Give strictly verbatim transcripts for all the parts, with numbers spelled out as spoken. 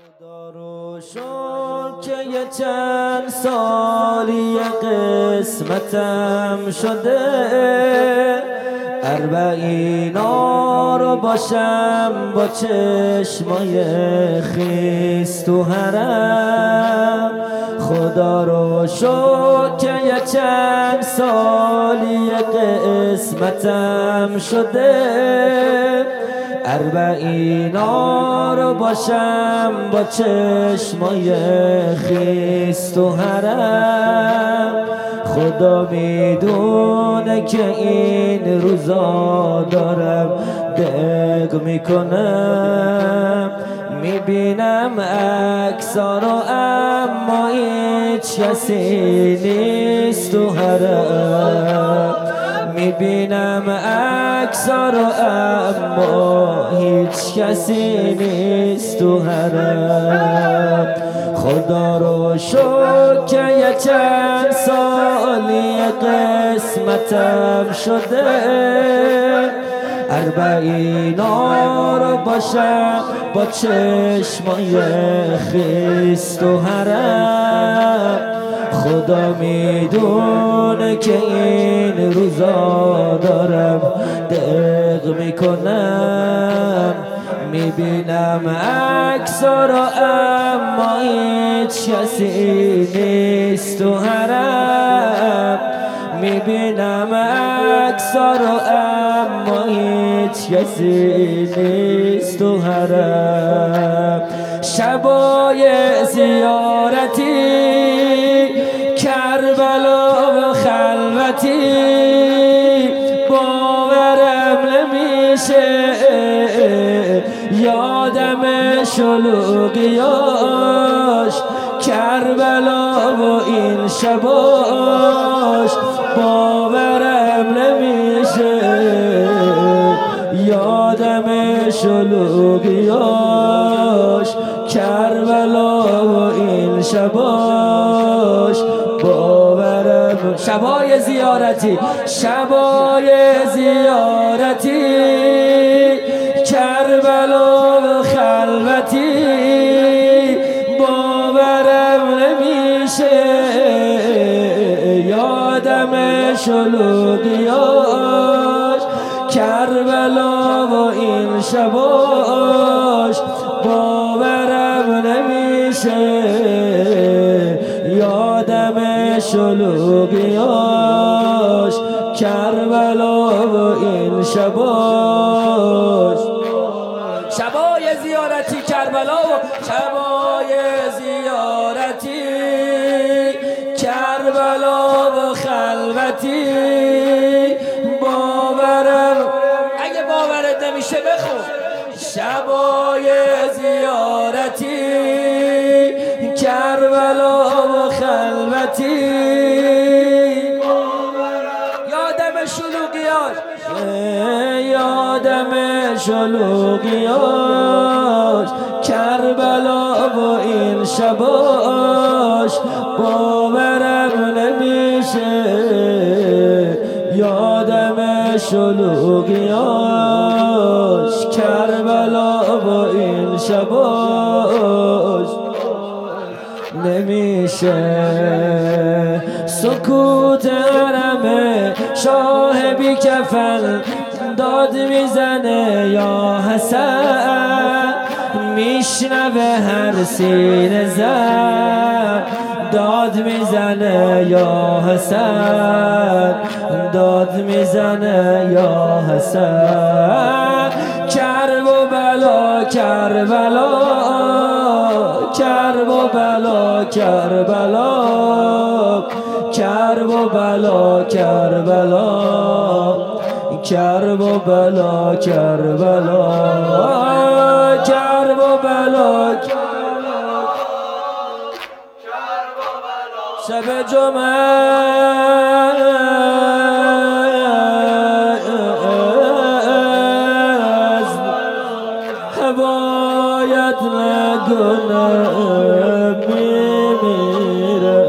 خدا رو شکر که یه چند سالی قسمتم شده اربعینا رو باشم با چشمای خیس تو حرم. خدا رو شکر که یه چند سالی قسمتم شده اربعینا رو باشم با چشمای خیس تو حرم. خدا میدونه که این روزا دارم دق میکنم، میبینم اکسا رو اما هیچ کسی نیست تو حرم. میبینم اکسا رو اما هیچ کسی نیست تو حرم. خدا رو شکر که یه چند سالی قسمتم شده اربعینا رو باشم با چشمای خیس تو حرم. خدا میدونه که این روزا دارم دق میکنم، میبینم اکسا رو اما هیچ کسی نیست تو حرم. میبینم اکسا رو اما هیچ کسی نیست تو حرم. شبای زیارتی کربلا و خلوتی باورم نمیشه، یادم شلوغیاش کربلا و این شباش باورم نمیشه، یادم شلوغیاش کربلا و این شباش باورم. شبای زیارتی شبای زیارتی کربلا و خلوتی باورم نمیشه، یادم شلوغیاش کربلا و این شباش باورم نمیشه، یادم شلوغیاش کربلا و این شباش. شبای زیارتی کربلا و شبای زیارتی کربلا و خلوتی باورم. اگه باورت نمیشه بخون. شبای زیارتی کربلا و خلوتی یادم شلوغیاش یادم شلوغیاش کربلا و این شباش باورم نمیشه، یادم شلوغیاش کربلا و این شباش نمیشه. سکوت حرم شاه بی کفن داد میزنه یا حسن، میشنوه هر سینه زن داد میزنه یا حسن، داد میزنه یا حسن. کرب و بلا کربلا کرب و بلا کربلا کرب و بلا کربلا کرب و بلا کربلا کرب و بلا شب جمعه هوایت نگونه میمیره،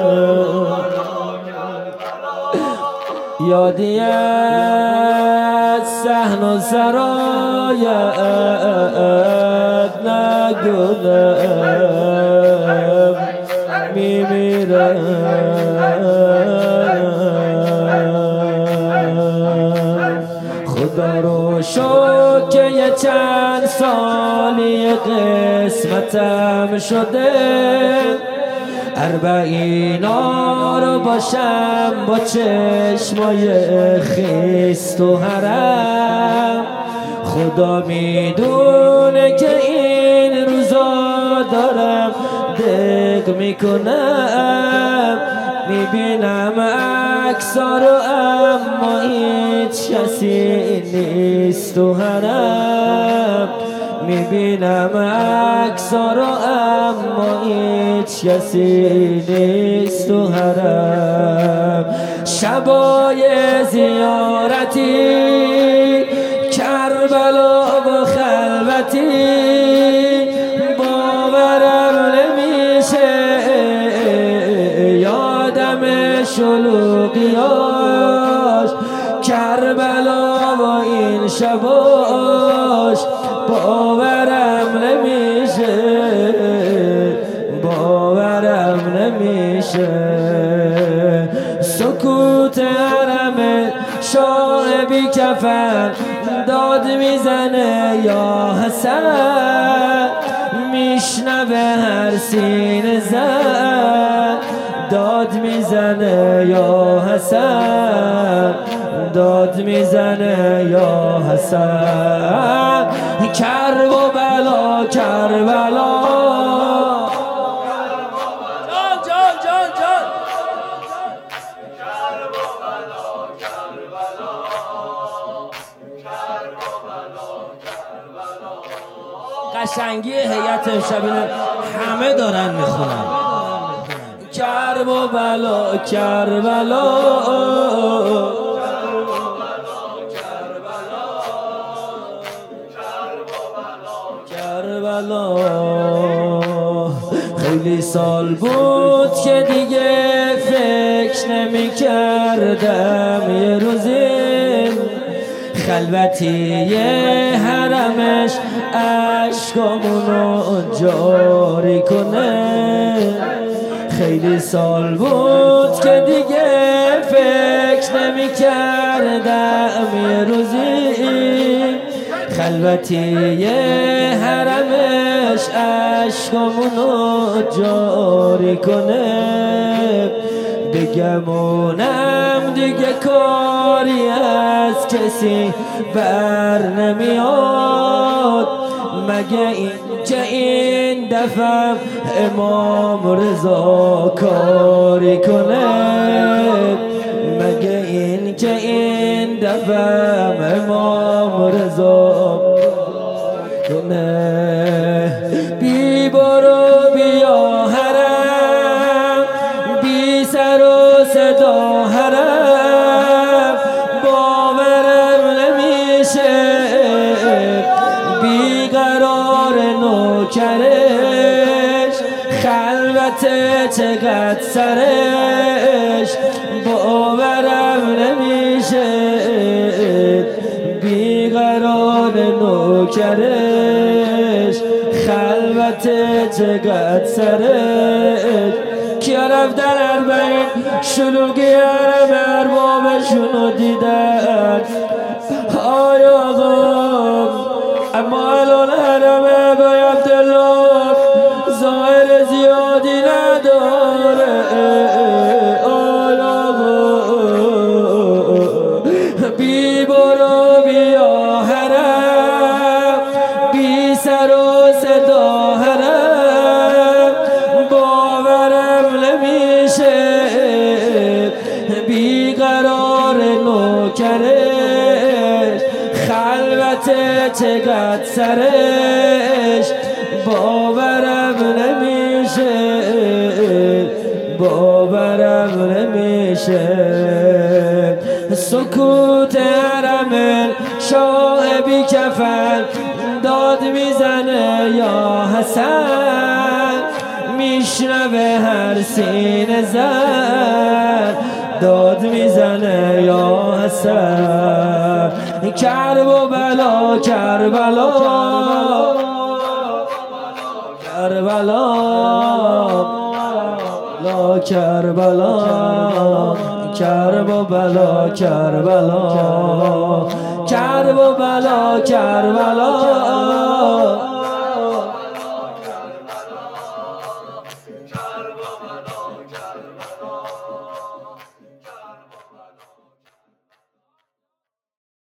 یادی از صحن و سرایت نکنم میمیرم. خدا رو شکر که یه چند سالی قسمتم شده اربعینا رو باشم با چشمای خیست و حرم. خدا میدونه که این روزا دارم دق میکنم، میبینم عکسا رو اما هیچ کسی نیست تو حرم. میبینم عکسا رو اما هیچ کسی نیست تو حرم. شبای زیارتی کربلا و خلوتی باورم نمیشه، یادم شلوغیاش کربلا و این شباش باورم نمیشه، باورم نمیشه. سکوت حرم شاه بی کفن داد میزنه یا حسن، میشنوه هر سینه زن داد میزنه یا حسن، داد میزنه یا حسن. کرب و بلا کربلا جان جان جان جان کرب و بلا کربلا کرب و بلا کربلا. قشنگی هیئت امشب همه دارن میخونن. کرب و بلا کربلا کربلا. خیلی سال بود که دیگه فکر نمی کردم یه روزی خلوتی حرمش عشقامونو جاری کنه. خیلی سال بود که دیگه فکر نمی کردم یه روزی خلوتی حرمش عشقامونو جاری کنه. بگمونم دیگه کاری از کسی بر نمیاد، مگه این که این دفعه امام رضا کاری کنه، مگه این که این دفعه امام رضا کنه. بی برو بیا حرم، بی سر و صدا حرم باورم نمیشه، بی قرار نوکرش خلوت چقدر سرش باورم نمیشه، بی قرار نوکرش خلوت چقدر سرش. کیا رفتن اربعین شلوغی حرم اربابشونو دیدن آی آقا، اما الان حرم با عبدالله ظاهر زیادی نداره. آی آقا بی برو بیا حرم، بی سر و صدا حرم باورم نمیشه، بی قرار نوکرش خلوت چقدر سرش باورم نمیشه، باورم نمیشه. سکوت حرم شاه بی کفن داد میزنه یا حسن، میشنوه هر سینه زن داد میزنه یا حسن. کرب و بلا کربلا کربلا لا کربلا کرب و بلا کربلا کرب و بلا کربلا